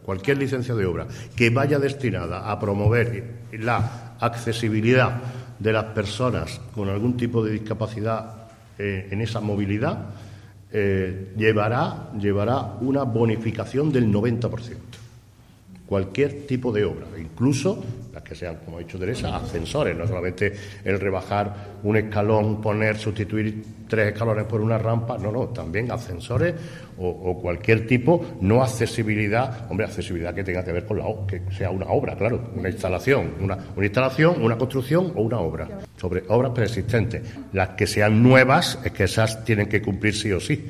cualquier licencia de obra que vaya destinada a promover la accesibilidad de las personas con algún tipo de discapacidad en esa movilidad, llevará una bonificación del 90%. Cualquier tipo de obra, incluso las que sean, como ha dicho Teresa, ascensores, no solamente el rebajar un escalón, sustituir 3 escalones por una rampa, no, también ascensores o cualquier tipo, no accesibilidad, accesibilidad que tenga que ver con que sea una obra, claro, una instalación, una construcción o una obra, sobre obras preexistentes. Las que sean nuevas es que esas tienen que cumplir sí o sí.